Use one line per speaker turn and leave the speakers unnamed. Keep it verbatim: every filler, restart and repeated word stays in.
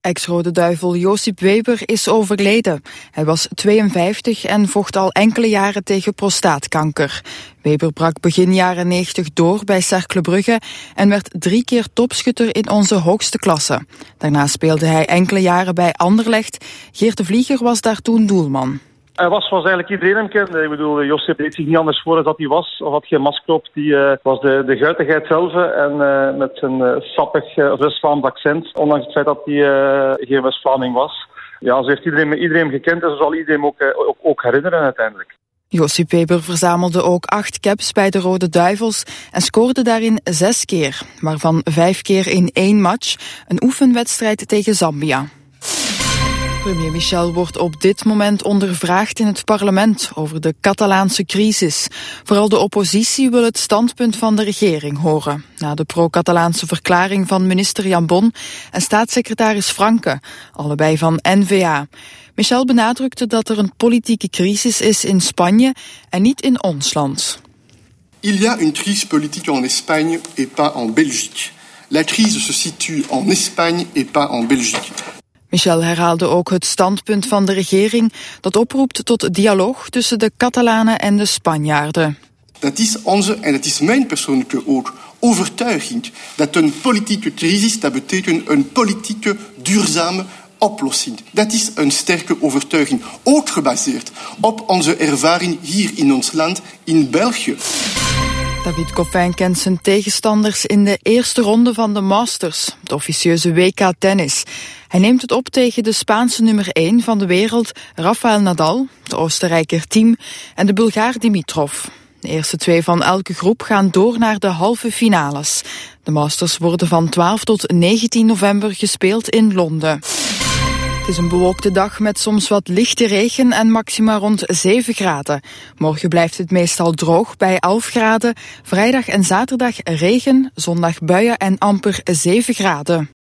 Ex-Rode Duivel Josip Weber is overleden. Hij was tweeënvijftig en vocht al enkele jaren tegen prostaatkanker. Weber brak begin jaren negentig door bij Cercle Brugge en werd drie keer topschutter in onze hoogste klasse. Daarna speelde hij enkele jaren bij Anderlecht. Geert de Vlieger was daar toen doelman.
Hij was zoals eigenlijk iedereen hem kende. Ik bedoel, Josip deed zich niet anders voor dan dat hij was. Of had geen masker op. Die uh, was de, de guitigheid zelf. En uh, met zijn uh, sappig uh, West-Vlaams accent. Ondanks het feit dat hij uh, geen West-Vlaming was. Ja, zo heeft iedereen, iedereen gekend. En zo zal iedereen ook, uh, ook, ook herinneren uiteindelijk.
Josip Weber verzamelde ook acht caps bij de Rode Duivels en scoorde daarin zes keer. Waarvan vijf keer in één match. Een oefenwedstrijd tegen Zambia. Premier Michel wordt op dit moment ondervraagd in het parlement over de Catalaanse crisis. Vooral de oppositie wil het standpunt van de regering horen. Na de pro-Catalaanse verklaring van minister Jan Bon en staatssecretaris Franke, allebei van N V A. Michel benadrukte dat er een politieke crisis is in Spanje en niet in ons land.
Il y a une crise politique en Espagne et pas en Belgique. La crise se situe en Espagne et pas en Belgique.
Michel herhaalde ook het standpunt van de regering dat oproept tot dialoog tussen de Catalanen en de Spanjaarden.
Dat is onze, en dat is mijn persoonlijke ook, overtuiging dat een politieke crisis, dat betekent een politieke, duurzame oplossing. Dat is een sterke overtuiging, ook gebaseerd op onze ervaring hier in ons land, in België.
David Goffin kent zijn tegenstanders in de eerste ronde van de Masters, het officieuze W K tennis. Hij neemt het op tegen de Spaanse nummer één van de wereld, Rafael Nadal, de Oostenrijker Thiem en de Bulgaar Dimitrov. De eerste twee van elke groep gaan door naar de halve finales. De Masters worden van twaalf tot negentien november gespeeld in Londen. Het is een bewolkte dag met soms wat lichte regen en maxima rond zeven graden. Morgen blijft het meestal droog bij elf graden. Vrijdag en zaterdag regen, zondag buien en amper zeven graden.